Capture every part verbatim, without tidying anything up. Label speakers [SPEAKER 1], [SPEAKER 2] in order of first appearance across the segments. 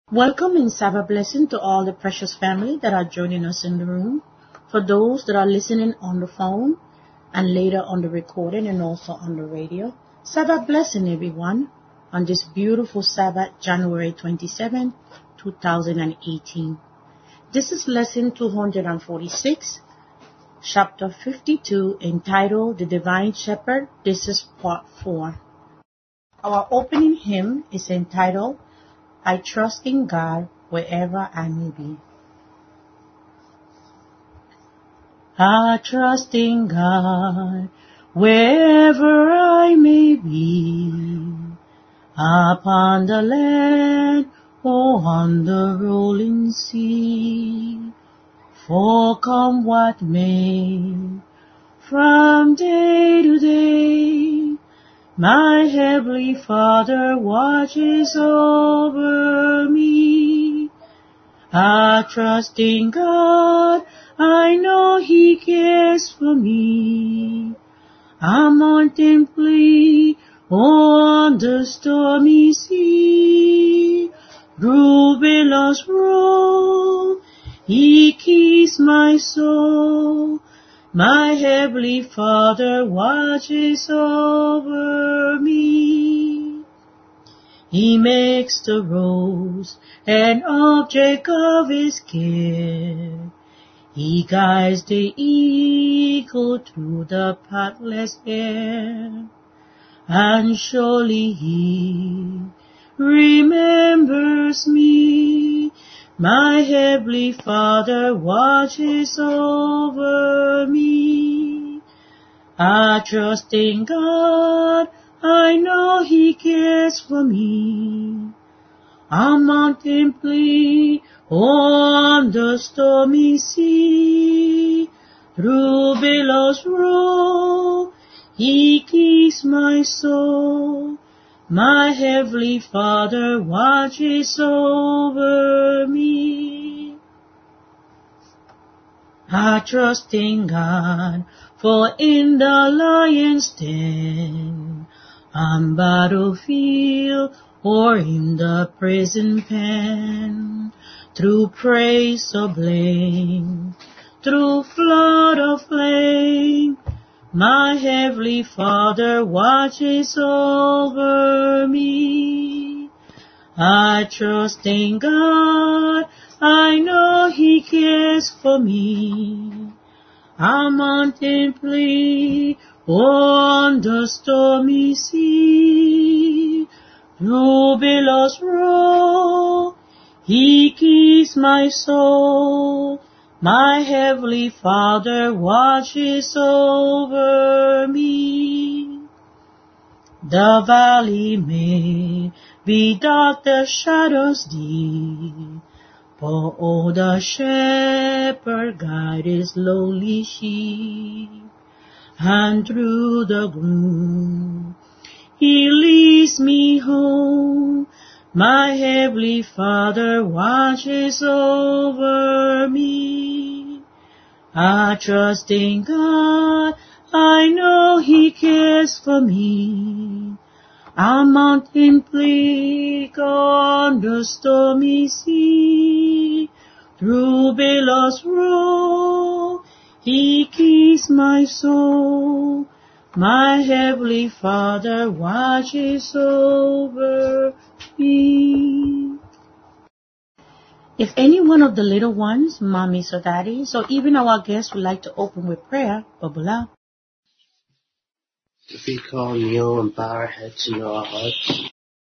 [SPEAKER 1] Welcome and Sabbath blessing to all the precious family that are joining us in the room. For those that are listening on the phone and later on the recording and also on the radio, Sabbath blessing everyone on this beautiful Sabbath, January twenty-seventh, twenty eighteen. This is lesson two hundred forty-six, chapter fifty-two, entitled The Divine Shepherd. This is part four. Our opening hymn is entitled I Trust in God Wherever I May Be. I trust in God wherever I may be, upon the land or on the rolling sea. For come what may, from day to day, my Heavenly Father watches over me. I trust in God, I know He cares for me. I'm on plea on the stormy sea. Through billows roll, He keeps my soul. My Heavenly Father watches over me. He makes the rose an object of His care. He guides the eagle through the pathless air. And surely He remembers me. My Heavenly Father watches over me. I trust in God, I know He cares for me. On mountain plea, on the stormy sea, through billows roll, He keeps my soul. My Heavenly Father watches over me. I trust in God, for in the lion's den, on battlefield or in the prison pen, through praise or blame, through flood or flame, my Heavenly Father watches over me. I trust in God, I know He cares for me. On mountain plea, on the stormy sea, through billows roll, He keeps my soul. My Heavenly Father watches over me. The valley may be dark, the shadows deep, but oh, the shepherd guides His lowly sheep, and through the gloom He leads me home. My Heavenly Father watches over me. I trust in God, I know He cares for me. On mountain peak, on the stormy sea, through billows roll, He keeps my soul. My Heavenly Father watches over me. If any one of the little ones, mommies or daddies, or even our guests would like to open with prayer, Babula.
[SPEAKER 2] If we call, kneel, and bow our heads into our hearts.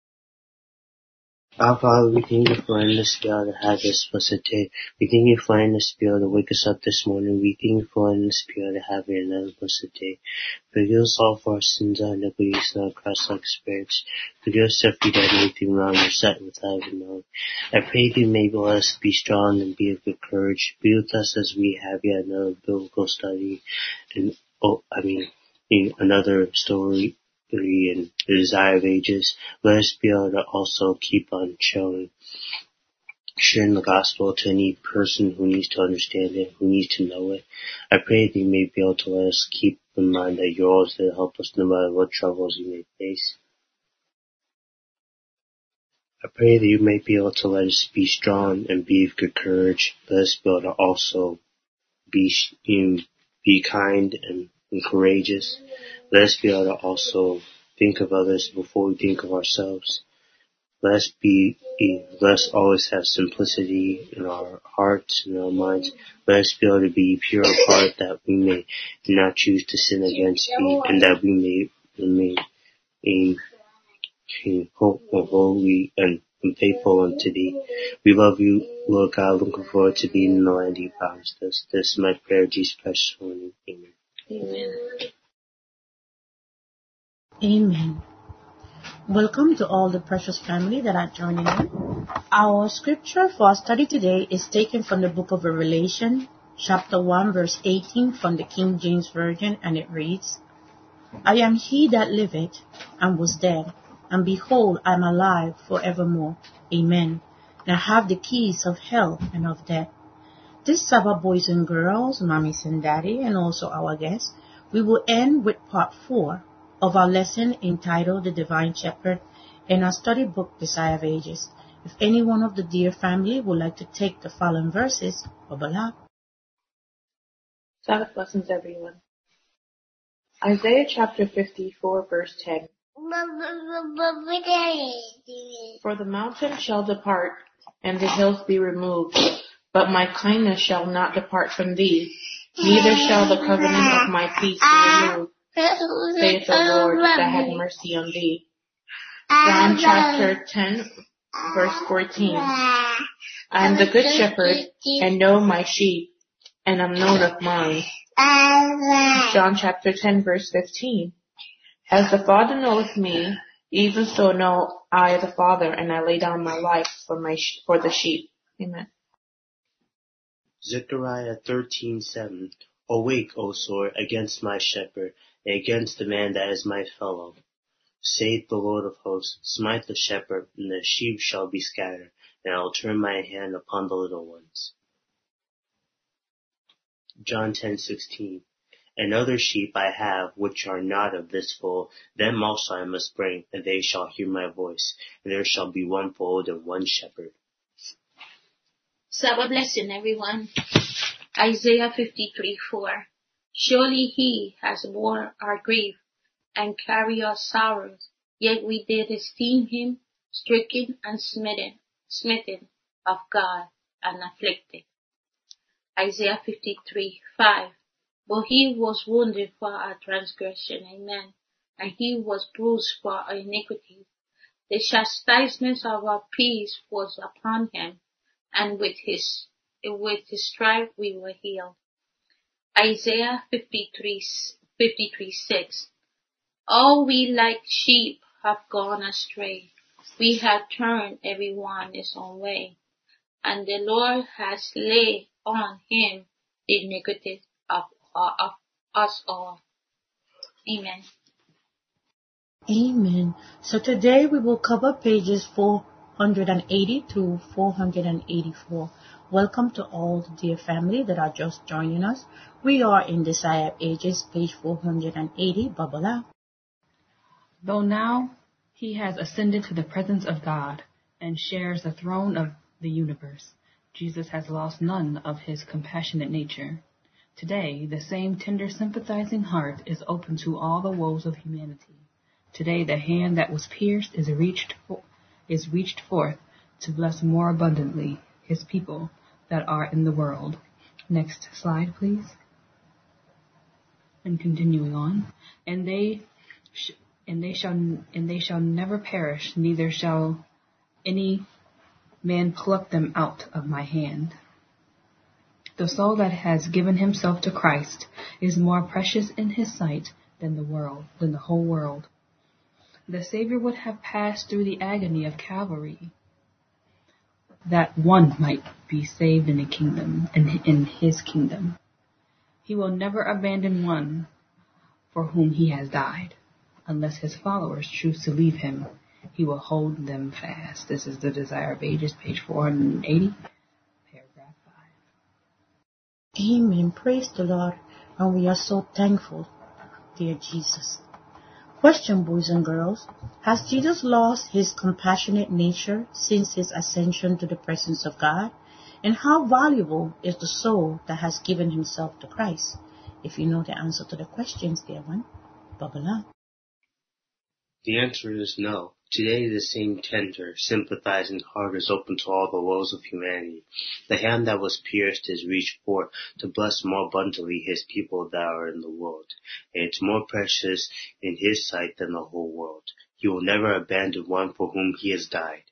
[SPEAKER 2] Our Father, we thank You for letting us be able to have this blessed day. We thank You for letting us be able to wake us up this morning. We thank You for letting us be able to have another blessed day. Forgive us all for our sins and iniquities and our Christ-like spirits. Forgive us if we done anything wrong or said without even knowing. I pray that You may let us be strong and be of good courage. Be with us as we have yet another biblical study and, oh, I mean, another story and the desire of ages. Let us be able to also keep on showing, sharing the gospel to any person who needs to understand it, who needs to know it. I pray that You may be able to let us keep in mind that You're always there to help us no matter what troubles we may face. I pray that you may be able to let us be strong and be of good courage. Let us be able to also be, be kind and, and courageous. Let us be able to also think of others before we think of ourselves. Let us be, let us always have simplicity in our hearts and our minds. Let us be able to be pure of heart, that we may not choose to sin against you, and that we may remain holy and faithful unto thee. We love you, Lord God, looking forward to being in the land you promised us. This is my prayer, Jesus Christ. Amen.
[SPEAKER 1] Amen. Amen. Welcome to all the precious family that are joining in. Our scripture for our study today is taken from the book of Revelation, chapter one, verse eighteen from the King James Version, and it reads, I am he that liveth and was dead, and behold, I am alive forevermore. Amen. And I have the keys of hell and of death. This Sabbath, boys and girls, mommies and daddy, and also our guests, we will end with part four of our lesson entitled The Divine Shepherd in our study book, Desire of Ages. If any one of the dear family would like to take the following verses, bubble up.
[SPEAKER 3] Sabbath blessings, everyone. Isaiah chapter fifty-four, verse ten. For the mountain shall depart, and the hills be removed, but my kindness shall not depart from thee, neither shall the covenant of my peace be removed, saith the Lord that had mercy on thee. John chapter ten, verse fourteen. I am the good shepherd, and know my sheep, and am known of mine. John chapter ten, verse fifteen. As the Father knoweth me, even so know I the Father, and I lay down my life for my for the sheep. Amen.
[SPEAKER 2] Zechariah thirteen seven. Awake, O sword, against my shepherd, and against the man that is my fellow. Saith the Lord of hosts, smite the shepherd, and the sheep shall be scattered, and I will turn my hand upon the little ones. John ten sixteen. And other sheep I have, which are not of this fold, them also I must bring, and they shall hear my voice, and there shall be one fold and one shepherd.
[SPEAKER 4] Sabbath blessing, everyone. Isaiah fifty-three four. Surely he has borne our grief and carried our sorrows, yet we did esteem him stricken and smitten, smitten of God and afflicted. Isaiah fifty-three five. But he was wounded for our transgression, amen, and he was bruised for our iniquity. The chastisement of our peace was upon him, and with his with his stripe we were healed. Isaiah fifty-three six. All we like sheep have gone astray. We have turned every one his own way, and the Lord has laid on him the iniquity of, of us all. Amen.
[SPEAKER 1] Amen. So today we will cover pages four hundred eighty to four hundred eighty-four. Welcome to all the dear family that are just joining us. We are in Desire of Ages, page four hundred eighty. Bubble out.
[SPEAKER 5] Though now he has ascended to the presence of God and shares the throne of the universe, Jesus has lost none of his compassionate nature. Today, the same tender, sympathizing heart is open to all the woes of humanity. Today, the hand that was pierced is reached for, is reached forth to bless more abundantly his people that are in the world. Next slide, please. And continuing on, and they, sh- and they shall, and they shall never perish, neither shall any man pluck them out of my hand. The soul that has given himself to Christ is more precious in his sight than the world, than the whole world. The Savior would have passed through the agony of Calvary, that one might be saved in the kingdom, in, in his kingdom. He will never abandon one for whom he has died. Unless his followers choose to leave him, he will hold them fast. This is the Desire of Ages, page four hundred eighty, paragraph five.
[SPEAKER 1] Amen. Praise the Lord. And we are so thankful, dear Jesus. Question, boys and girls. Has Jesus lost his compassionate nature since his ascension to the presence of God? And how valuable is the soul that has given himself to Christ? If you know the answer to the questions, dear one, bubble up.
[SPEAKER 2] The answer is no. Today the same tender, sympathizing heart is open to all the woes of humanity. The hand that was pierced is reached forth to bless more abundantly his people that are in the world. And it's more precious in his sight than the whole world. He will never abandon one for whom he has died.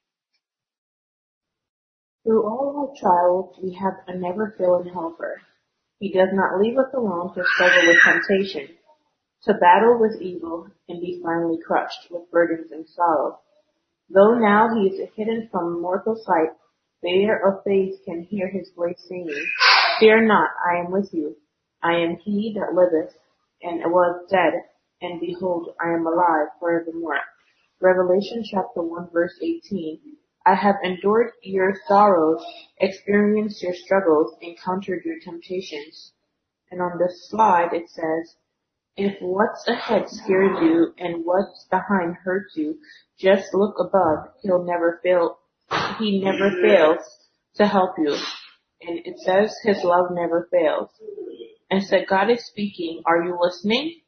[SPEAKER 3] Through all our trials, we have a never-failing helper. He does not leave us alone to struggle with temptation, to battle with evil, and be finally crushed with burdens and sorrow. Though now he is hidden from mortal sight, the ear of faith can hear his voice saying, "Fear not, I am with you. I am he that liveth, and was dead, and behold, I am alive forevermore." Revelation chapter one verse eighteen. I have endured your sorrows, experienced your struggles, encountered your temptations. And on the slide it says, if what's ahead scares you and what's behind hurts you, just look above. He'll never fail. He never fails to help you. And it says his love never fails. And so God is speaking. Are you listening?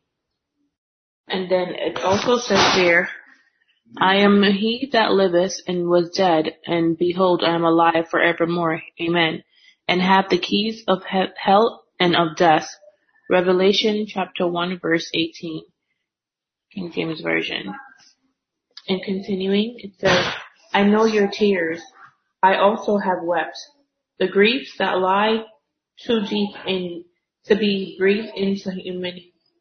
[SPEAKER 3] And then it also says there, I am he that liveth and was dead, and behold, I am alive forevermore. Amen. And have the keys of he- hell and of death. Revelation chapter one verse eighteen. King James Version. And continuing, it says, I know your tears. I also have wept. The griefs that lie too deep in to be breathed into human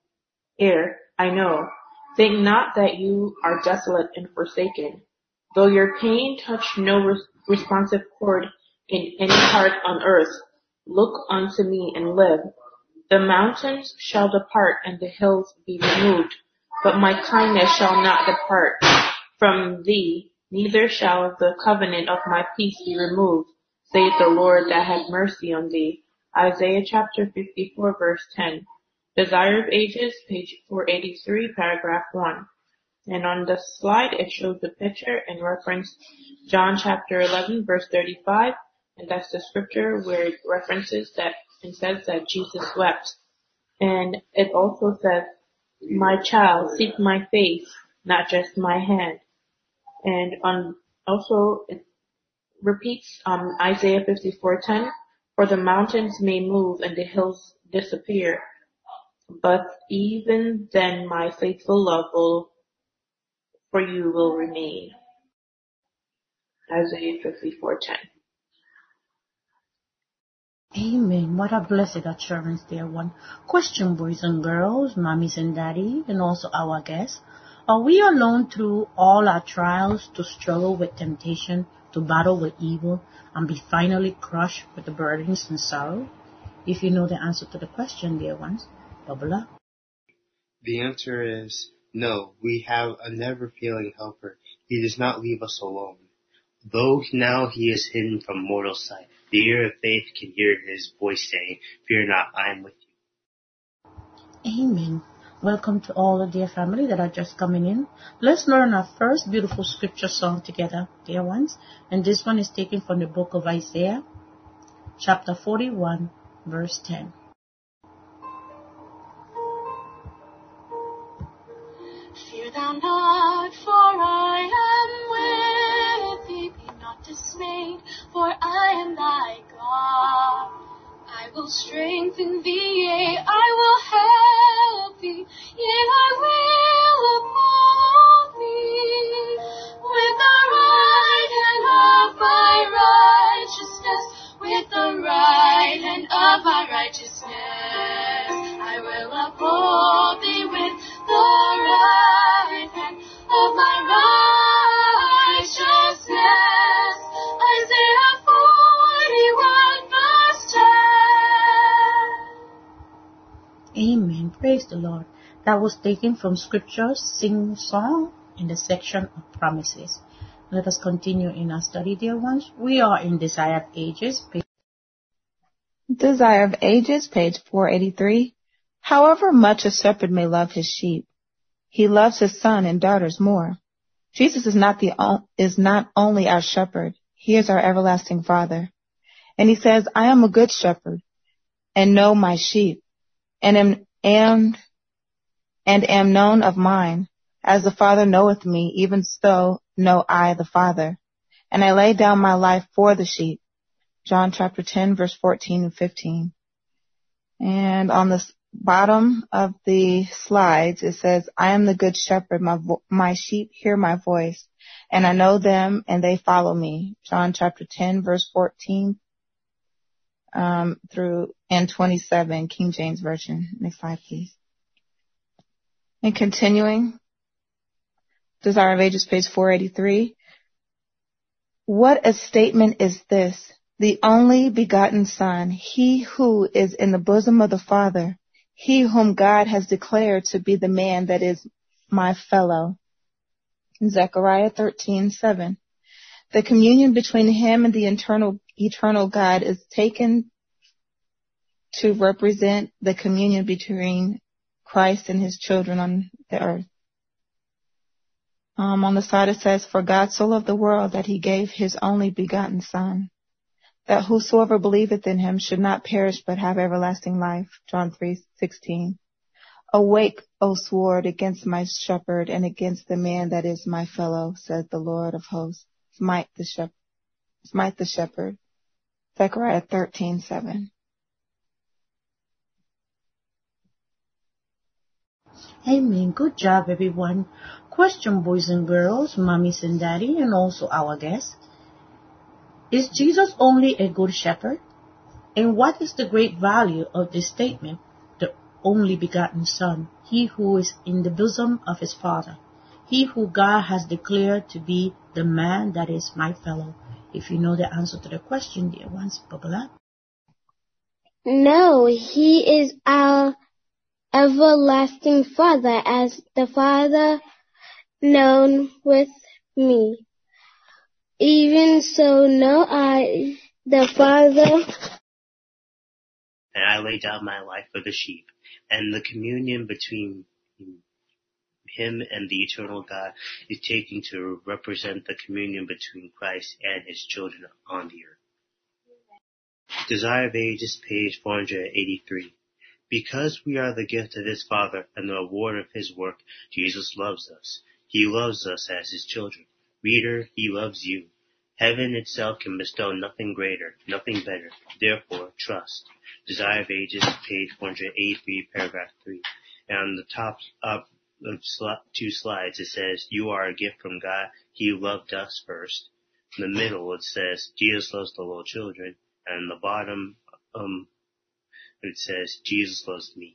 [SPEAKER 3] air, I know. Think not that you are desolate and forsaken. Though your pain touch no res- responsive chord in any heart on earth, look unto me and live. The mountains shall depart and the hills be removed, but my kindness shall not depart from thee, neither shall the covenant of my peace be removed, saith the Lord that had mercy on thee. Isaiah chapter fifty-four verse ten. Desire of Ages, page four eighty-three, paragraph one. And on the slide it shows the picture and reference John chapter eleven verse thirty-five, and that's the scripture where it references that and says that Jesus wept. And it also says, my child, seek my face, not just my hand. And on also it repeats um, Isaiah fifty-four ten, for the mountains may move and the hills disappear, but even then my faithful love will, for you will remain. Isaiah fifty-four ten.
[SPEAKER 1] Amen. What a blessed assurance, dear one. Question, boys and girls, mommies and daddy, and also our guests. Are we alone through all our trials to struggle with temptation, to battle with evil, and be finally crushed with the burdens and sorrow? If you know the answer to the question, dear ones, bubble up.
[SPEAKER 2] The answer is no. We have a never-failing helper. He does not leave us alone. Though now he is hidden from mortal sight, the ear of faith can hear his voice saying, fear not, I am with you.
[SPEAKER 1] Amen. Welcome to all the dear family that are just coming in. Let's learn our first beautiful scripture song together, dear ones. And this one is taken from the book of Isaiah, chapter forty-one, verse ten.
[SPEAKER 6] Fear thou not, for I am with thee. Be not dismayed, for I am thy God. I will strengthen thee, yea, I will help thee, yea, I will uphold thee. With the right hand of my righteousness, with the right hand of my righteousness, I will uphold thee with the right hand of my righteousness. Isaiah forty-one verse ten.
[SPEAKER 1] Amen. Praise the Lord. That was taken from Scripture Sing Song in the section of Promises. Let us continue in our study, dear ones. We are in Desire of Ages.
[SPEAKER 7] Desire of Ages, page four eighty-three. However much a shepherd may love his sheep, He loves his son and daughters more. Jesus is not the is not only our shepherd. He is our everlasting Father. And he says, I am a good shepherd and know my sheep and am, and, and am known of mine. As the Father knoweth me, even so know I the Father. And I lay down my life for the sheep. John chapter ten, verse fourteen and fifteen. And on the bottom of the slides, it says, I am the good shepherd. My, vo- my sheep hear my voice, and I know them, and they follow me. John chapter ten, verse fourteen um, through and twenty-seven, King James Version. Next slide, please. And continuing, Desire of Ages, page four eighty-three. What a statement is this! The only begotten Son, he who is in the bosom of the Father, he whom God has declared to be the man that is my fellow. Zechariah thirteen seven. The communion between him and the eternal, eternal God is taken to represent the communion between Christ and his children on the earth. Um, on the side it says, for God so loved the world that he gave his only begotten Son, that whosoever believeth in him should not perish but have everlasting life. John three sixteen. Awake, O sword, against my shepherd and against the man that is my fellow, says the Lord of hosts. Smite the shepherd. Smite the shepherd. Zechariah thirteen seven.
[SPEAKER 1] Amen. Good job, everyone. Question, boys and girls, mommies and daddy, and also our guests. Is Jesus only a good shepherd? And what is the great value of this statement? The only begotten Son, he who is in the bosom of his Father, he who God has declared to be the man that is my fellow. If you know the answer to the question, dear ones, bubble up.
[SPEAKER 6] No, he is our everlasting Father, as the Father known with me. Even so know I the Father.
[SPEAKER 2] And I lay down my life for the sheep. And the communion between him and the eternal God is taken to represent the communion between Christ and his children on the earth. Desire of Ages, page four eighty-three. Because we are the gift of his Father and the reward of his work, Jesus loves us. He loves us as his children. Reader, he loves you. Heaven itself can bestow nothing greater, nothing better. Therefore, trust. Desire of Ages, page four eighty-three, paragraph three. And on the top up of two slides, it says, you are a gift from God. He loved us first. In the middle, it says, Jesus loves the little children. And in the bottom, um, it says, Jesus loves me.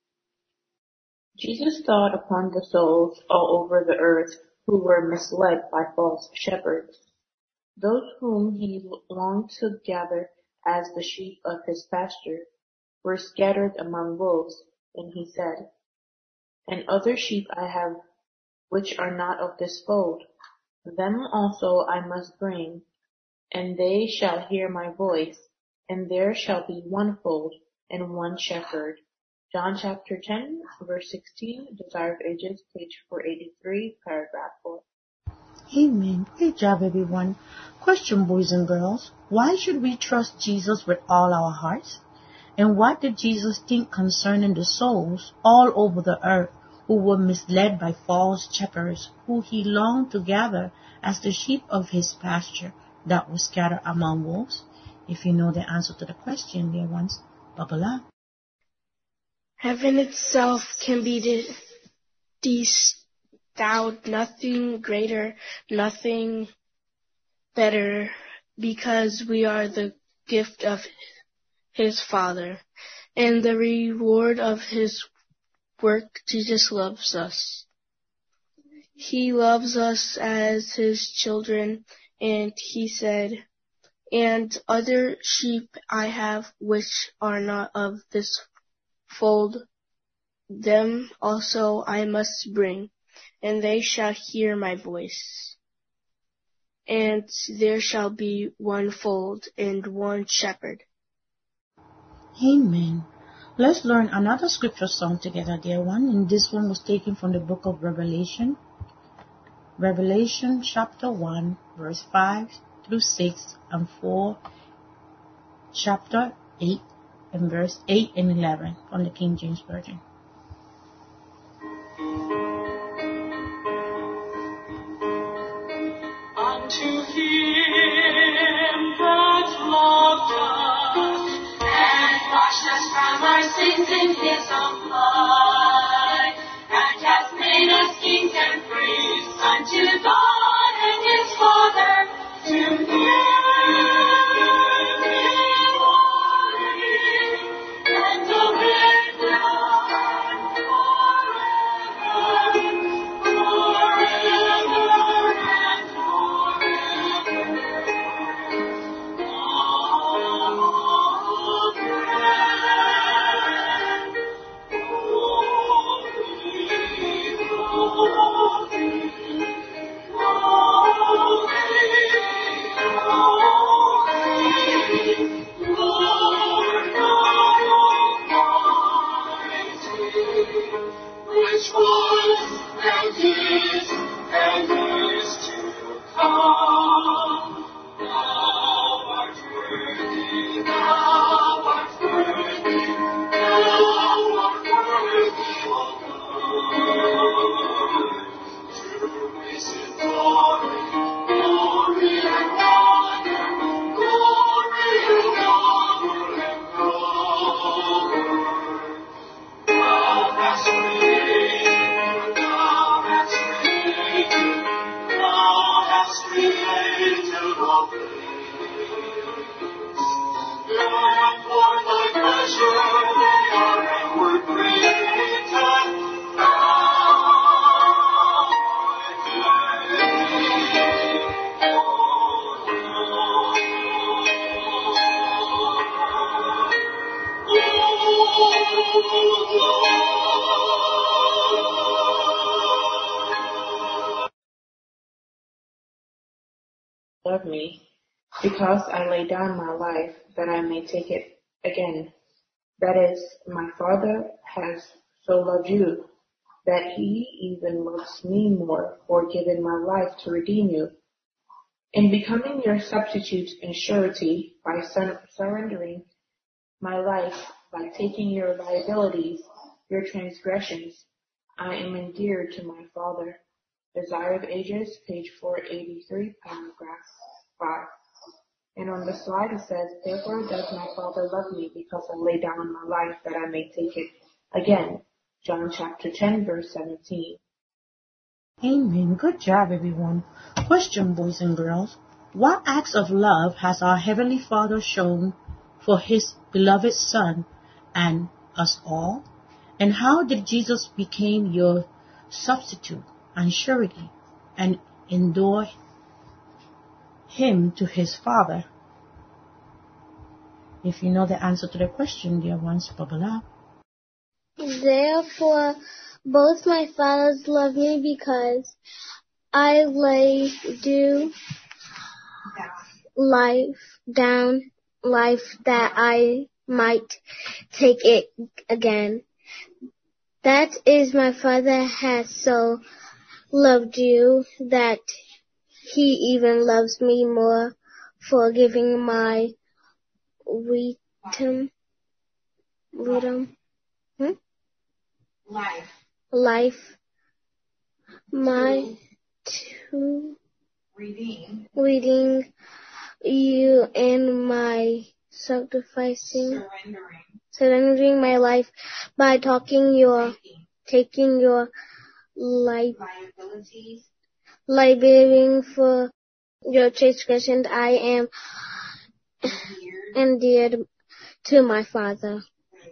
[SPEAKER 3] Jesus thought upon the souls all over the earth who were misled by false shepherds, those whom he longed to gather as the sheep of his pasture were scattered among wolves. And he said, and other sheep I have which are not of this fold, them also I must bring, and they shall hear my voice, and there shall be one fold and one shepherd. John chapter ten, verse sixteen, Desire of Ages, page four eighty-three, paragraph four.
[SPEAKER 1] Amen. Great job, everyone. Question, boys and girls. Why should we trust Jesus with all our hearts? And what did Jesus think concerning the souls all over the earth who were misled by false shepherds, who he longed to gather as the sheep of his pasture that were scattered among wolves? If you know the answer to the question, dear ones, bubble up.
[SPEAKER 8] Heaven itself can be bestowed nothing greater, nothing better, because we are the gift of his Father, and the reward of his work. Jesus loves us. He loves us as his children, and he said, and other sheep I have which are not of this fold, them also I must bring, and they shall hear my voice. And there shall be one fold and one shepherd.
[SPEAKER 1] Amen. Let's learn another scripture song together, dear one. And this one was taken from the book of Revelation. Revelation chapter one, verse five through six, and four, chapter eight, and verse eight and eleven from the King James Version.
[SPEAKER 6] Unto him that loved us and washed us from our sins in his own blood, and hath made us kings and priests unto God and his Father, to him be glory and dominion which was and is and is to come. Thou art worthy, thou art worthy, thou art worthy, O Lord, to receive glory, glory and honor, glory and honor and power. Thou hast created, thou hast created, thou hast created all things. And for thy pleasure they are and were created. Thou art worthy, O
[SPEAKER 3] Love me, because I lay down my life that I may take it again. That is, my Father has so loved you, that he even loves me more for giving my life to redeem you. In becoming your substitute and surety by sur- surrendering my life, by taking your liabilities, your transgressions, I am endeared to my Father. Desire of Ages, page four eighty-three, paragraph five. And on the slide it says, therefore does my Father love me, because I lay down my life that I may take it again. John chapter ten, verse seventeen.
[SPEAKER 1] Amen. Good job, everyone. Question, boys and girls. What acts of love has our Heavenly Father shown for His beloved Son and us all? And how did Jesus become your substitute and surety and endure Him to His Father? If you know the answer to the question, dear ones, bubble up.
[SPEAKER 9] Therefore, both my fathers love me, because I lay do life down, life that I might take it again. That is, my Father has so loved you that He even loves me more for giving my wisdom, wisdom, hmm?
[SPEAKER 10] Life.
[SPEAKER 9] life, my to
[SPEAKER 10] Redeem.
[SPEAKER 9] reading you and my sacrificing,
[SPEAKER 10] Surrendering.
[SPEAKER 9] surrendering my life by talking your,
[SPEAKER 10] Taking.
[SPEAKER 9] taking your life,
[SPEAKER 10] Liabilities.
[SPEAKER 9] liberating for your transgressions. I am
[SPEAKER 10] Endeared.
[SPEAKER 9] endeared to my Father.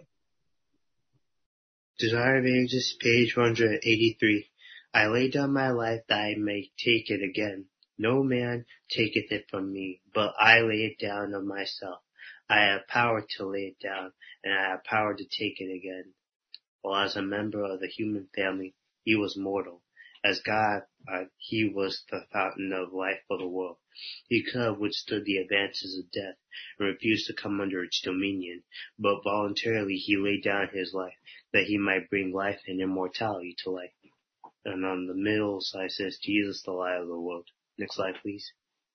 [SPEAKER 2] Desire of Ages, page one eighty-three. I lay down my life that I may take it again. No man taketh it from me, but I lay it down of myself. I have power to lay it down, and I have power to take it again. While as a member of the human family, he was mortal, As God, uh, he was the fountain of life for the world. He could have withstood the advances of death and refused to come under its dominion, but voluntarily he laid down his life that he might bring life and immortality to life. And on the middle side says, Jesus, the light of the world. Next slide, please.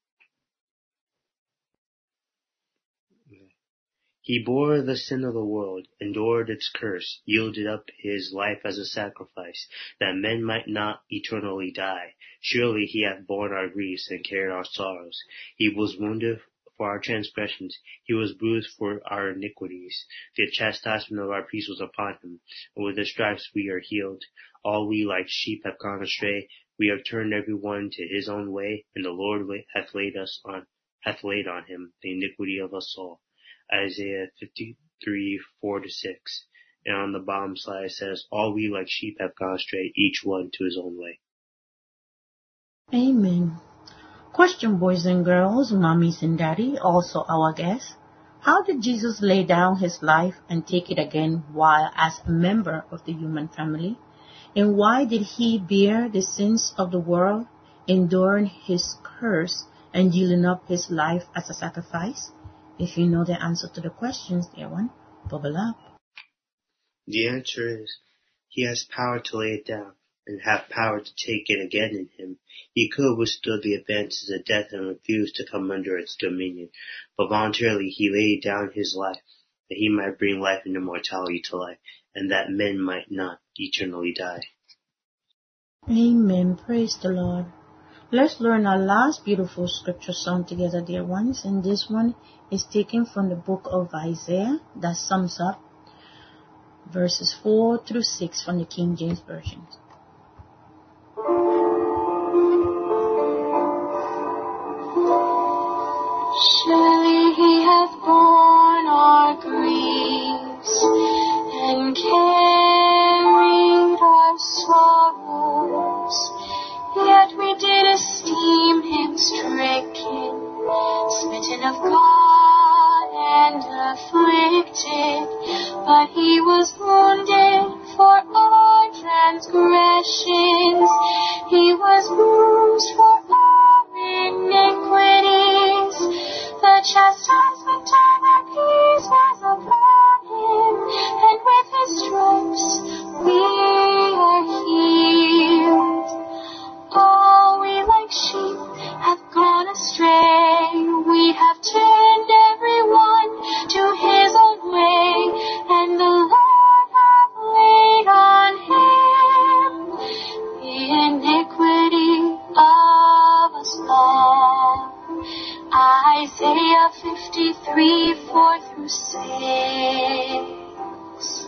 [SPEAKER 2] He bore the sin of the world, endured its curse, yielded up his life as a sacrifice, that men might not eternally die. Surely he hath borne our griefs and carried our sorrows. He was wounded for our transgressions, he was bruised for our iniquities. The chastisement of our peace was upon him, and with his stripes we are healed. All we like sheep have gone astray, we have turned every one to his own way, and the Lord hath laid us on, hath laid on him the iniquity of us all. Isaiah fifty-three, four to six. And on the bottom slide it says, all we like sheep have gone astray, each one to his own way.
[SPEAKER 1] Amen. Question, boys and girls, mommies and daddy, also our guests. How did Jesus lay down his life and take it again while as a member of the human family? And why did he bear the sins of the world, enduring his curse and yielding up his life as a sacrifice? If you know the answer to the questions, dear one, bubble up.
[SPEAKER 2] The answer is, he has power to lay it down and have power to take it again in him. He could have withstood the advances of death and refused to come under its dominion, but voluntarily he laid down his life, that he might bring life and immortality to life, and that men might not eternally die.
[SPEAKER 1] Amen. Praise the Lord. Let's learn our last beautiful scripture song together, dear ones, and this one is taken from the book of Isaiah that sums up verses four through six from the King James Version.
[SPEAKER 6] Surely he hath borne our griefs and carried our sorrows, yet we did esteem him stricken, smitten of God and afflicted, but he was wounded for our transgressions, he was bruised for our iniquities, the chastisement of our peace was upon him, and with his stripes we are healed. All we like sheep have gone astray, we have turned every one to his own way, and the Lord hath laid on him the iniquity of us all. Isaiah fifty-three, four through six.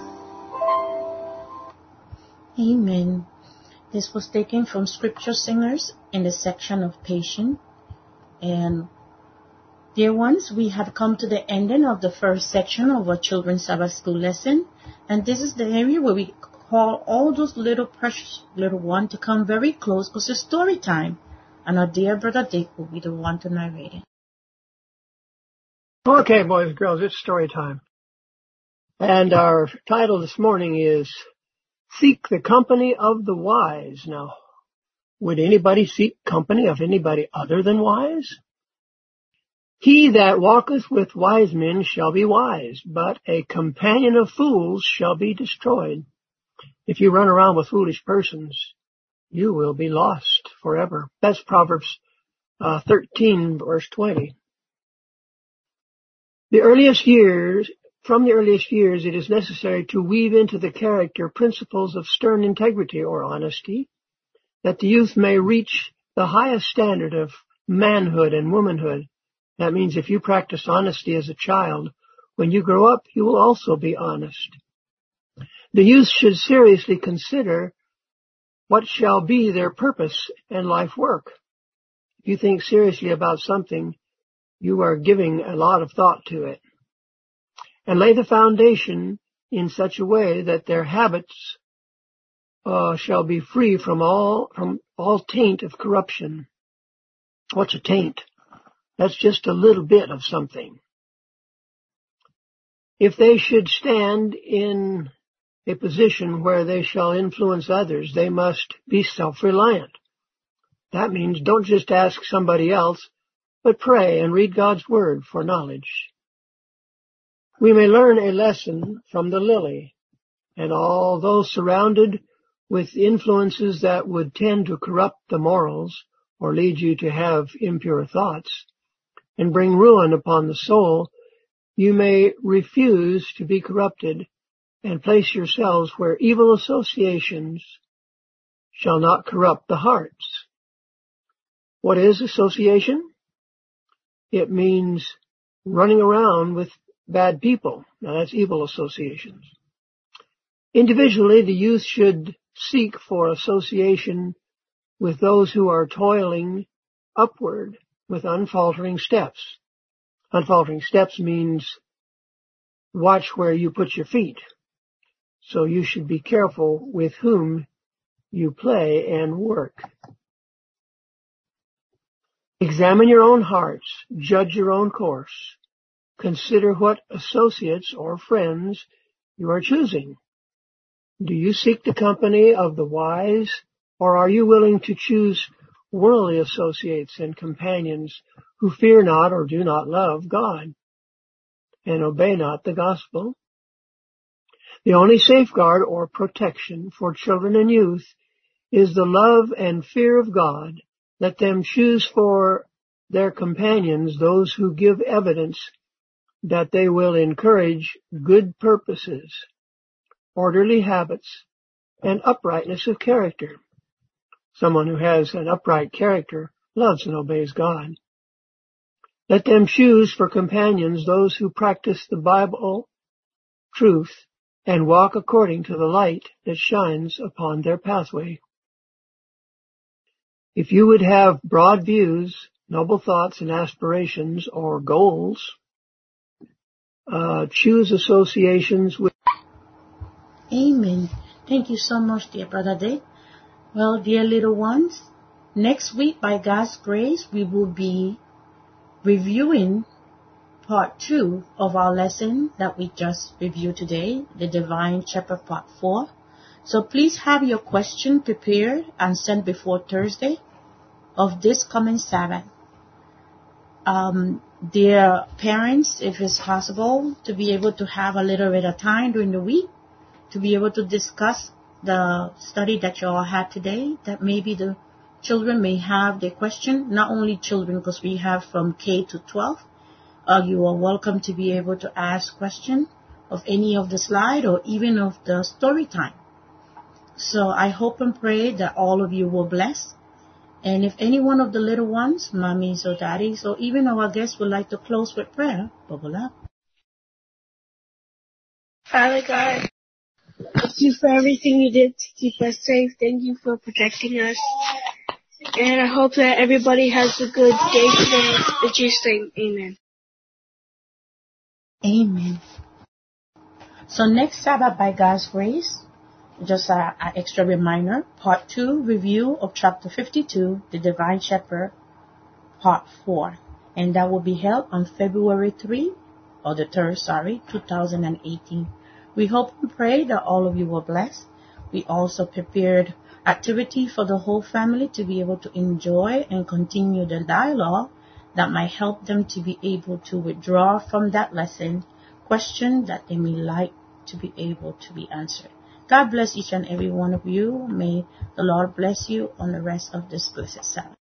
[SPEAKER 1] Amen. This was taken from Scripture Singers in the section of Patience. And dear ones, we have come to the ending of the first section of our Children's Sabbath School lesson. And this is the area where we call all those little precious little ones to come very close because it's story time. And our dear brother Dick will be the one to narrate it.
[SPEAKER 11] Okay, boys and girls, it's story time. And our title this morning is Seek the Company of the Wise. Now, would anybody seek company of anybody other than wise? He that walketh with wise men shall be wise, but a companion of fools shall be destroyed. If you run around with foolish persons, you will be lost forever. That's Proverbs uh, thirteen, verse twenty. The earliest years, from the earliest years, it is necessary to weave into the character principles of stern integrity or honesty, that the youth may reach the highest standard of manhood and womanhood. That means if you practice honesty as a child, when you grow up, you will also be honest. The youth should seriously consider what shall be their purpose and life work. If you think seriously about something, you are giving a lot of thought to it. And lay the foundation in such a way that their habits uh, shall be free from all from all taint of corruption. What's a taint? That's just a little bit of something. If they should stand in a position where they shall influence others, they must be self-reliant. That means don't just ask somebody else, but pray and read God's Word for knowledge. We may learn a lesson from the lily, and although surrounded with influences that would tend to corrupt the morals or lead you to have impure thoughts and bring ruin upon the soul, you may refuse to be corrupted and place yourselves where evil associations shall not corrupt the hearts. What is association? It means running around with bad people. Now that's evil associations. Individually, the youth should seek for association with those who are toiling upward with unfaltering steps. Unfaltering steps means watch where you put your feet. So you should be careful with whom you play and work. Examine your own hearts. Judge your own course. Consider what associates or friends you are choosing. Do you seek the company of the wise, or are you willing to choose worldly associates and companions who fear not or do not love God and obey not the gospel? The only safeguard or protection for children and youth is the love and fear of God. Let them choose for their companions those who give evidence that they will encourage good purposes, orderly habits, and uprightness of character. Someone who has an upright character loves and obeys God. Let them choose for companions those who practice the Bible truth and walk according to the light that shines upon their pathway. If you would have broad views, noble thoughts and aspirations or goals, uh, choose associations with...
[SPEAKER 1] Amen. Thank you so much, dear Brother Dave. Well, dear little ones, next week, by God's grace, we will be reviewing part two of our lesson that we just reviewed today, the Divine Shepherd part four. So please have your question prepared and sent before Thursday of this coming Sabbath. Um, dear parents, if it's possible, to be able to have a little bit of time during the week to be able to discuss the study that you all had today, that maybe the children may have their question, not only children, because we have from K to twelve. Uh, you are welcome to be able to ask questions of any of the slide or even of the story time. So I hope and pray that all of you will bless. And if any one of the little ones, mommies or daddies, or even our guests would like to close with prayer, bubble up.
[SPEAKER 8] Father God, thank you for everything you did to keep us safe. Thank you for protecting us. And I hope that everybody has a good day today. In Jesus' name, amen.
[SPEAKER 1] Amen. So next Sabbath, by God's grace, just an extra reminder, part two review of chapter fifty-two, the Divine Shepherd, part four. And that will be held on February third, or the third, sorry, two thousand eighteen. We hope and pray that all of you were blessed. We also prepared activity for the whole family to be able to enjoy and continue the dialogue that might help them to be able to withdraw from that lesson questions that they may like to be able to be answered. God bless each and every one of you. May the Lord bless you on the rest of this blessed Sabbath.